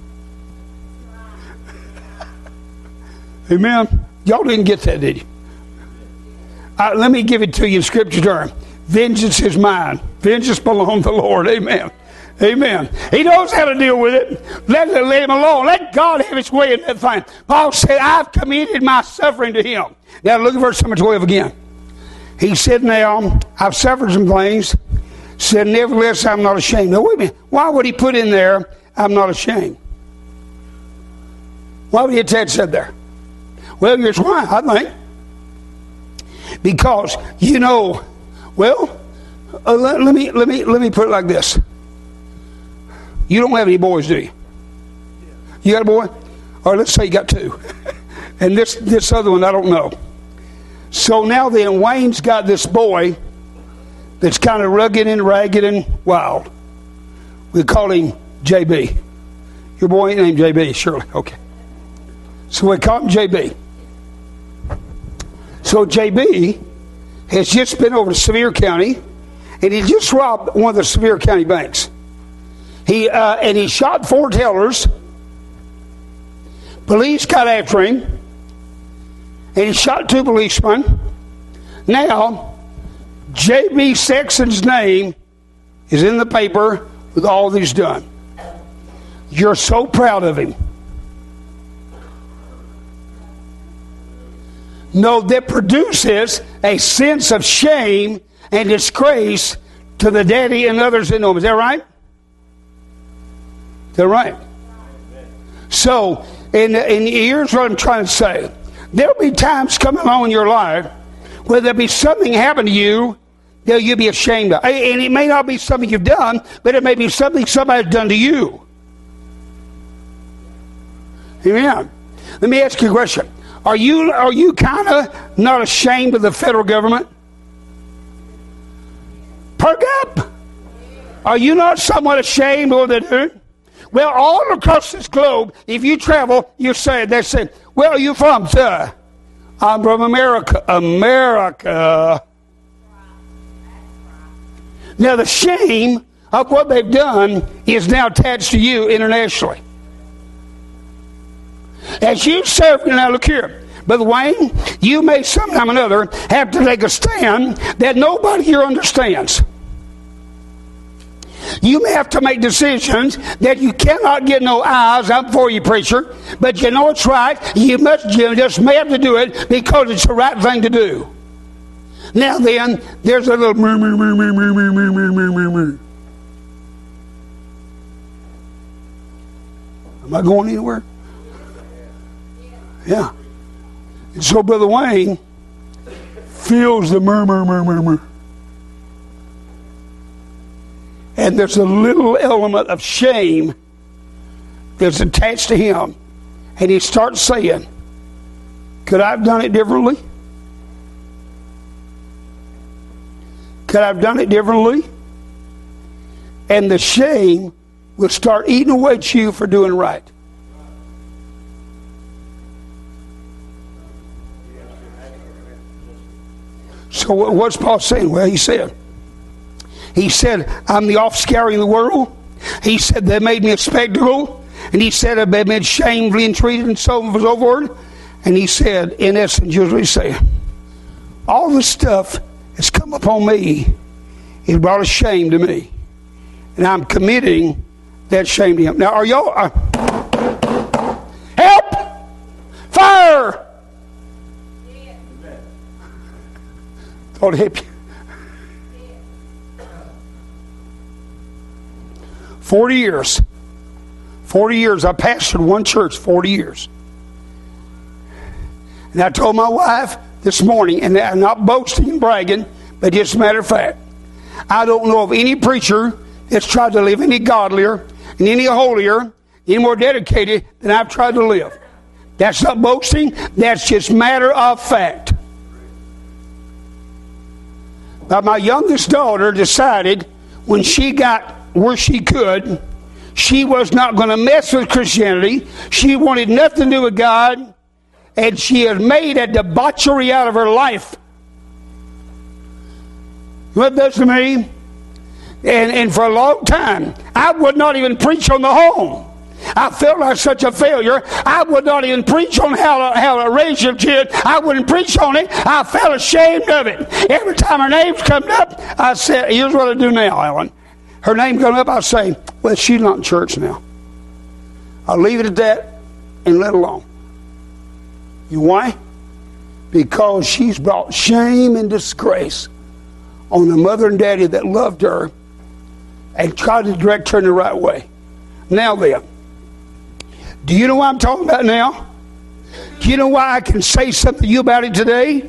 Amen. Y'all didn't get that, did you? Let me give it to you in scripture term. Vengeance is mine. Vengeance belongs to the Lord. Amen. Amen. He knows how to deal with it. Let him alone. Let God have his way in that thing. Paul said, I've committed my suffering to him. Now look at verse number 12 again. He said, now, I've suffered some things. Said, nevertheless, I'm not ashamed. Now, wait a minute. Why would he put in there, I'm not ashamed? Why would he attach that there? Well, here's why, I think. Because, well, let me put it like this. You don't have any boys, do you? You got a boy? Or let's say you got two. And this other one, I don't know. So now then, Wayne's got this boy that's kind of rugged and ragged and wild. We call him JB. Your boy ain't named JB, surely. Okay. So we call him JB. So JB has just been over to Sevier County, and he just robbed one of the Sevier County banks. He shot 4 tellers. Police got after him, and he shot 2 policemen. Now, J.B. Sexton's name is in the paper with all he's done. You're so proud of him. No, that produces a sense of shame and disgrace to the daddy and others that know him. Is that right? Is that right? So, and here's what I'm trying to say. There'll be times coming along in your life where there'll be something happen to you that you'll be ashamed of. And it may not be something you've done, but it may be something somebody's done to you. Amen. Let me ask you a question. Are you kind of not ashamed of the federal government? Perk up. Are you not somewhat ashamed of what they do? Well, all across this globe, if you travel, they say, where are you from, sir? I'm from America. America. Now, the shame of what they've done is now attached to you internationally. As you serve, now look here, Brother Wayne, you may sometime or another have to take a stand that nobody here understands. You may have to make decisions that you cannot get no eyes up for you, preacher, but you know it's right. You just may have to do it because it's the right thing to do. Now then, there's a little murmur. Am I going anywhere? Yeah. And so Brother Wayne feels the murmur. And there's a little element of shame that's attached to him. And he starts saying, could I have done it differently? Could I have done it differently? And the shame will start eating away at you for doing right. So what's Paul saying? Well, he said, I'm the offscouring of the world. He said, they made me a spectacle. And he said, I've been shamefully entreated and so forth. And he said, in essence, here's what he's saying. All the stuff that's come upon me is brought a shame to me. And I'm committing that shame to him. Now, are y'all... help! Fire! Lord help you. 40 years. 40 years. I pastored one church 40 years. And I told my wife this morning, and I'm not boasting and bragging, but just a matter of fact, I don't know of any preacher that's tried to live any godlier and any holier, any more dedicated than I've tried to live. That's not boasting. That's just matter of fact. But my youngest daughter decided when she got where she could, she was not going to mess with Christianity. She wanted nothing to do with God. And she has made a debauchery out of her life. What does to me? And for a long time, I would not even preach on the home. I felt like such a failure. I would not even preach on how to raise your kid. I wouldn't preach on it. I felt ashamed of it. Every time her name's come up, I said, here's what I do now, Ellen. Her name comes up, I say, well, she's not in church now. I'll leave it at that and let it alone. You know why? Because she's brought shame and disgrace on the mother and daddy that loved her and tried to direct her in the right way. Now then, do you know what I'm talking about now? Do you know why I can say something to you about it today?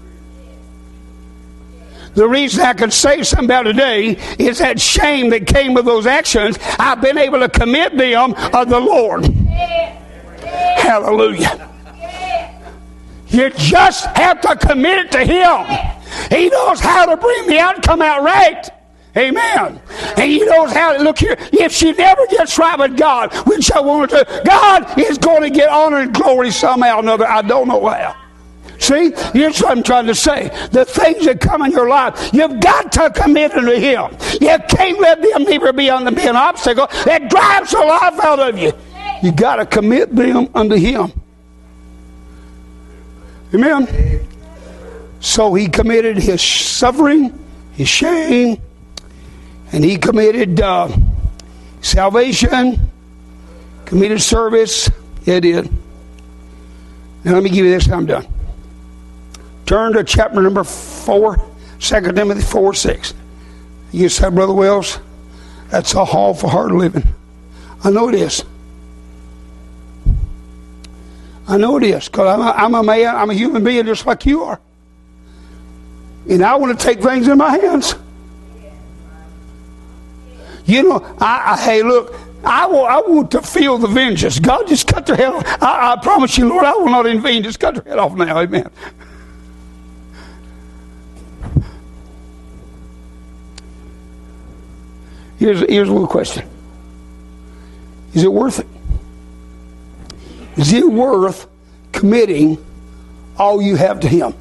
The reason I can say something about it today is that shame that came with those actions. I've been able to commit them of the Lord. Hallelujah. You just have to commit it to Him. He knows how to bring the outcome out right. Amen. And He knows how to, look here, if she never gets right with God, which I want her to, God is going to get honor and glory somehow or another. I don't know how. See, here's what I'm trying to say. The things that come in your life, you've got to commit them to Him. You can't let them never be an obstacle that drives the life out of you. You got to commit them unto Him. Amen. So he committed his suffering, his shame, and he committed salvation, committed service. Yeah, he did. Now let me give you this, I'm done. Turn to chapter number 4, 2 Timothy 4:6. You said, Brother Wells, that's a awful hard living. I know it is. I know it is, because I'm a man, I'm a human being just like you are. And I want to take things in my hands. You know, hey, look, I want to feel the vengeance. God, just cut their head off. I promise you, Lord, I will not intervene. Just cut their head off now. Amen. Here's a little question. Is it worth it? Is it worth committing all you have to Him?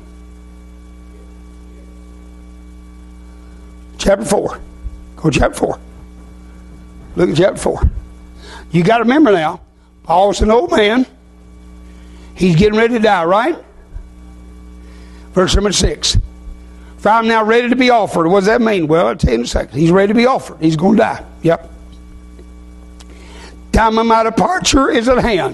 Chapter 4. Go to chapter 4. Look at chapter 4. You got to remember now, Paul's an old man. He's getting ready to die, right? Verse number 6. For I'm now ready to be offered. What does that mean? Well, I'll tell you in a second. He's ready to be offered. He's going to die. Yep. Time of my departure is at hand.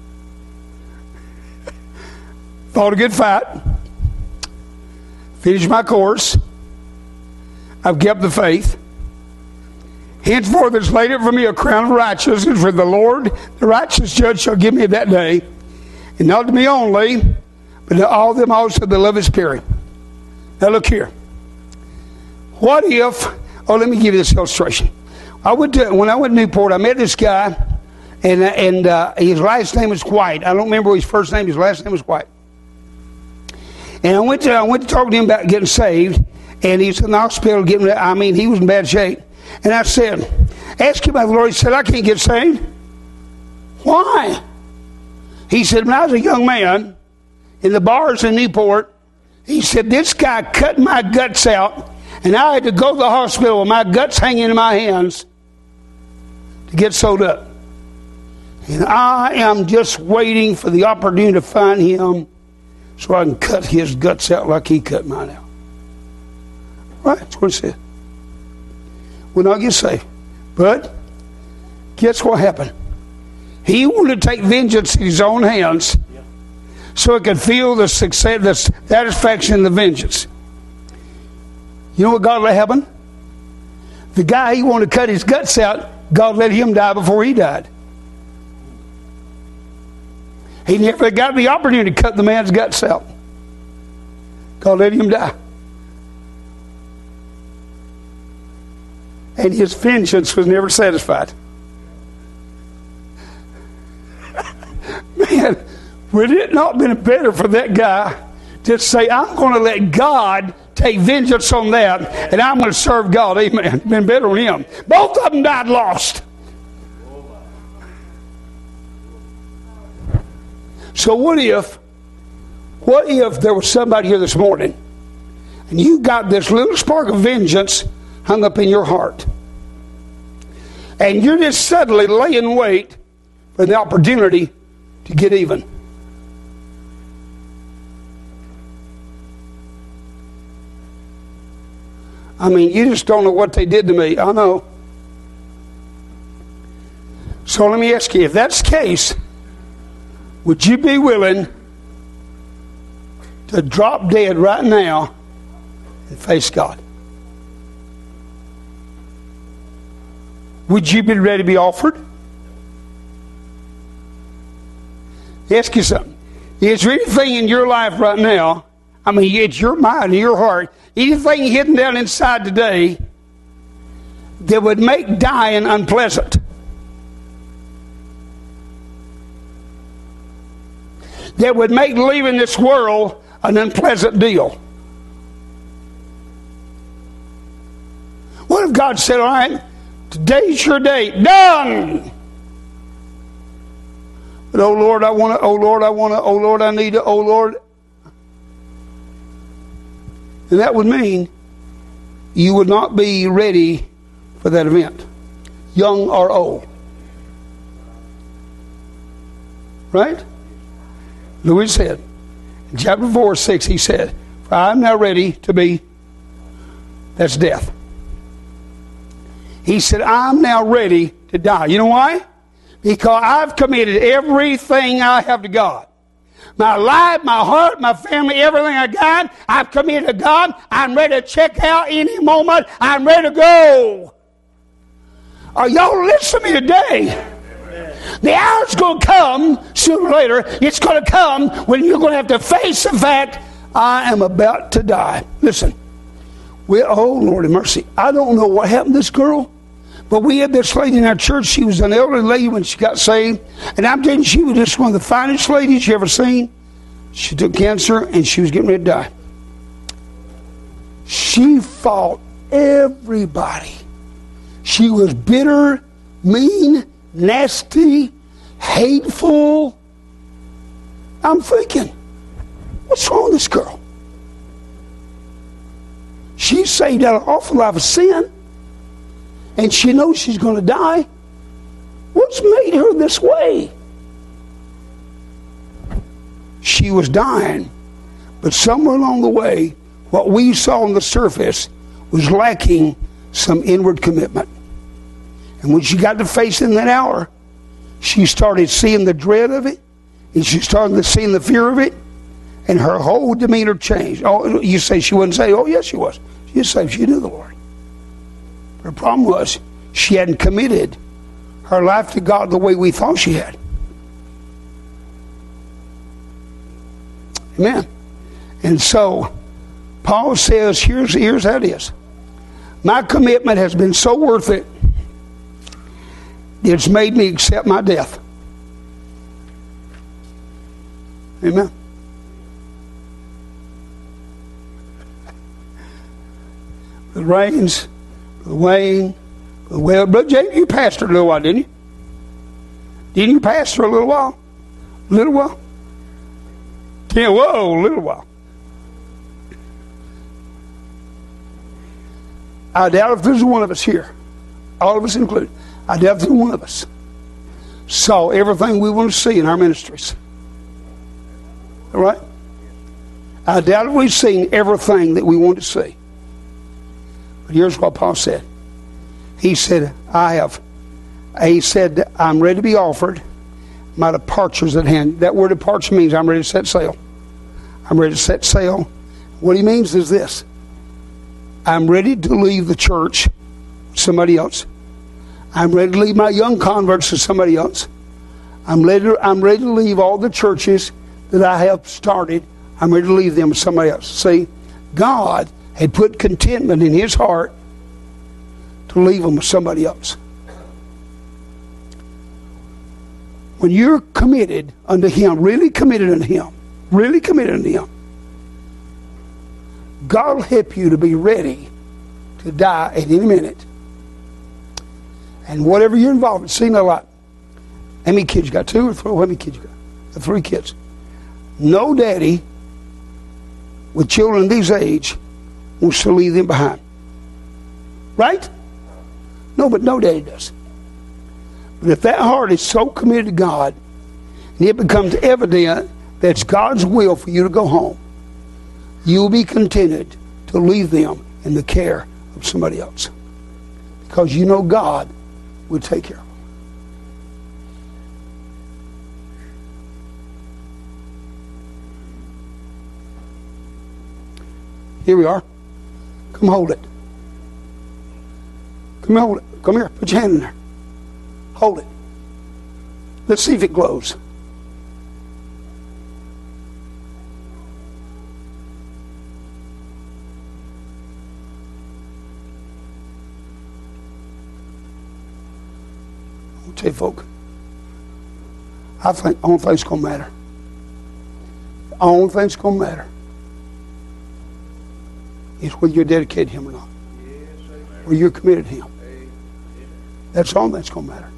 Fought a good fight. Finished my course. I've kept the faith. Henceforth is laid up for me a crown of righteousness, for the Lord, the righteous judge, shall give me that day. And not to me only, but to all them also that love His Spirit. Now look here. What if, let me give you this illustration. When I went to Newport, I met this guy, and his last name was White. I don't remember his first name. His last name was White. And I went to talk to him about getting saved, and he's in the hospital he was in bad shape. And I said, ask him about the Lord. He said, I can't get saved. Why? He said, when I was a young man in the bars in Newport, he said, this guy cut my guts out, and I had to go to the hospital with my guts hanging in my hands to get sewed up. And I am just waiting for the opportunity to find him so I can cut his guts out like he cut mine out. Right, that's what it said. Will not get saved. But guess what happened? He wanted to take vengeance in his own hands so he could feel the success, the satisfaction, and the vengeance. You know what God let happen? The guy he wanted to cut his guts out, God let him die before he died. He never got the opportunity to cut the man's guts out. God let him die. And his vengeance was never satisfied. Man, would it not have been better for that guy to say, I'm going to let God take vengeance on that, and I'm going to serve God? Amen. Been better on him. Both of them died lost. So what if there was somebody here this morning and you got this little spark of vengeance hung up in your heart, and you're just suddenly laying wait for the opportunity to get even? I mean, you just don't know what they did to me. I know. So let me ask you, if that's the case, would you be willing to drop dead right now and face God? Would you be ready to be offered? Ask you something. Is there anything in your life right now, I mean, it's your mind and your heart, anything hidden down inside today that would make dying unpleasant? That would make leaving this world an unpleasant deal? What if God said, all right, today's your day, done. But oh Lord, I want to, oh Lord, I want to, oh Lord, I need to, oh Lord. And that would mean you would not be ready for that event, young or old. Right? Louis said, in chapter 4, 6, he said, for I am now ready to be, that's death. He said, I'm now ready to die. You know why? Because I've committed everything I have to God. My life, my heart, my family, everything I got, I've committed to God. I'm ready to check out any moment. I'm ready to go. Are y'all listening to me today? The hour's going to come sooner or later. It's going to come when you're going to have to face the fact, I am about to die. Listen, oh Lord have mercy. I don't know what happened to this girl, but we had this lady in our church. She was an elderly lady when she got saved. And I'm telling you, she was just one of the finest ladies you ever seen. She took cancer and she was getting ready to die. She fought everybody. She was bitter, mean, nasty, hateful. I'm thinking, what's wrong with this girl? She's saved out of an awful life of sin, and she knows she's going to die. What's made her this way? She was dying, but somewhere along the way, what we saw on the surface was lacking some inward commitment. And when she got to facing that hour, she started seeing the dread of it, and she started seeing the fear of it, and her whole demeanor changed. Oh, you say she wouldn't say, oh yes she was. She just said she knew the Lord. Her problem was she hadn't committed her life to God the way we thought she had. Amen. And so Paul says, here's how it is. My commitment has been so worth it, it's made me accept my death. Amen. The rains, the Wayne, the well. Brother James, you pastored a little while, didn't you? Didn't you pastor a little while? A little while? Yeah, whoa, a little while. I doubt if there's one of us here, all of us included, I doubt if there's one of us saw everything we want to see in our ministries. All right? I doubt if we've seen everything that we want to see. But here's what Paul said. He said, I'm ready to be offered. My departure's at hand. That word departure means I'm ready to set sail. I'm ready to set sail. What he means is this. I'm ready to leave the church to somebody else. I'm ready to leave my young converts to somebody else. I'm ready to leave all the churches that I have started. I'm ready to leave them to somebody else. See, God had put contentment in his heart to leave them with somebody else. When you're committed unto him, really committed unto him, God will help you to be ready to die at any minute. And whatever you're involved in, see, now, like, how many kids you got? 2 or 3? How many kids you got? 3 kids. No daddy with children this age wants to leave them behind. Right? No, but no daddy does. But if that heart is so committed to God, and it becomes evident that it's God's will for you to go home, you'll be contented to leave them in the care of somebody else. Because you know God will take care of them. Here we are. Come hold it. Come hold it. Come here. Put your hand in there. Hold it. Let's see if it glows. I'll tell you, folk, I think the only thing that's going to matter. The only thing that's going to matter is whether you're dedicated to him or not. Or you're committed to him. That's all that's going to matter.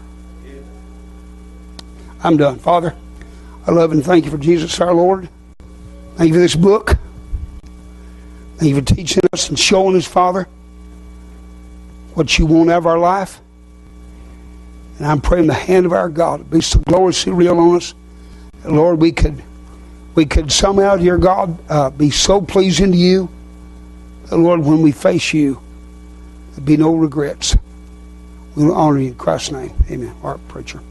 I'm done. Father, I love and thank you for Jesus our Lord. Thank you for this book. Thank you for teaching us and showing us, Father, what you want out of our life. And I'm praying the hand of our God be so gloriously real on us. That, Lord, we could somehow, dear God, be so pleasing to you. That, Lord, when we face you, there'll be no regrets. We will honor you in Christ's name. Amen. All right, preacher.